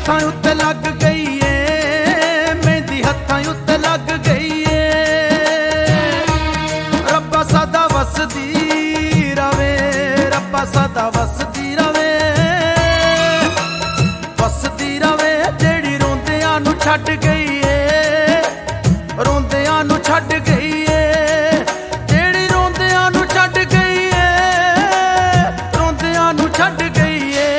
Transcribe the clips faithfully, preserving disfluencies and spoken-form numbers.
हत्थां उत्ते लग गई ए, मेहंदी हत्थां उत्ते लग गई ए। रब्बा सदा वसदी रवे, रब्बा सदा वसदी रवे, वसदी रवे। जेड़ी रोंदियां नू छड्ड गई ए, रोंदियां नू छड्ड गई ए, जेड़ी रोंदियां नू छड्ड गई ए, रोंदियां नू छड्ड गई।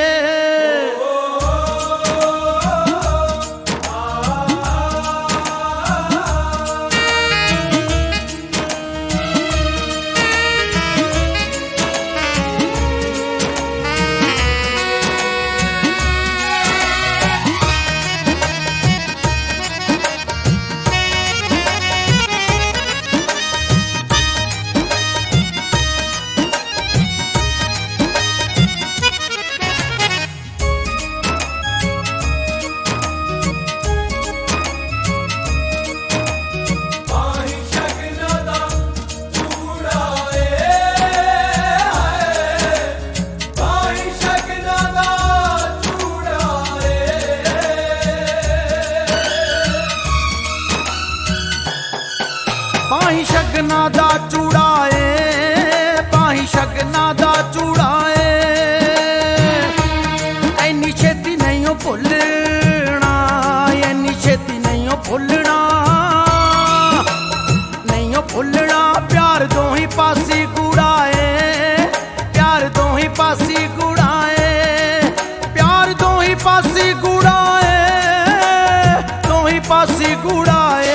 पाही शगना दा चूड़ा ए, पाही शगना दा चूड़ा ए। ऐनी छेती नहीं ओ भुलना, ऐनी छेती नहीं ओ भुलना, नहीं ओ भुलना। प्यार दो ही पासी कूड़ा ए, प्यार दो ही पासी कूड़ा ए, प्यार दो ही पासी कूड़ा ए, दो ही पासी कूड़ा ए।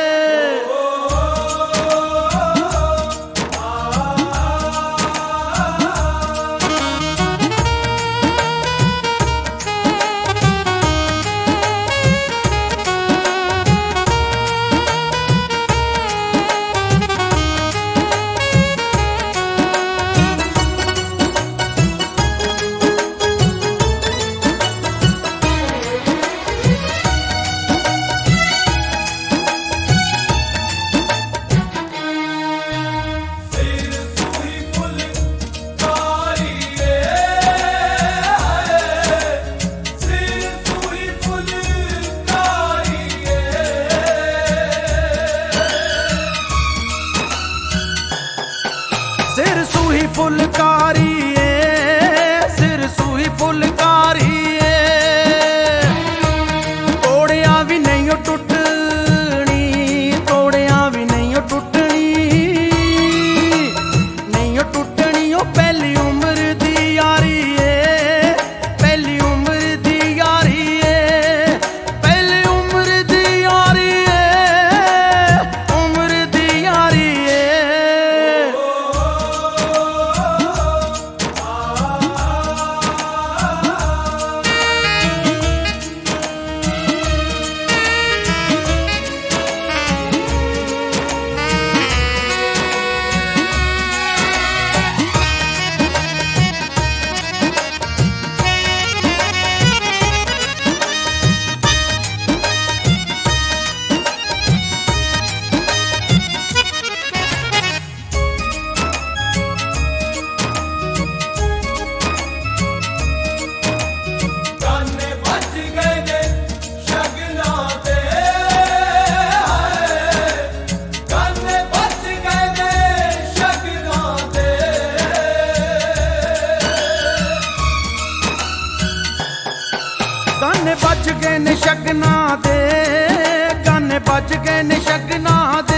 सिर सूही फुलकारी ए, सिर सूही फुलकारी ए। तोड़िया भी नहीं टुटनी, तोड़िया भी नहीं टुटनी, नहीं टुटनी। ओ पहली उम्र दी यारी ए, पहली उम्र दी यारी ए, पहली उम्र दी यारी ए, उम्र दी यारी ए। गाने बज गए ने शगना दे, गाने बज गए ने शगना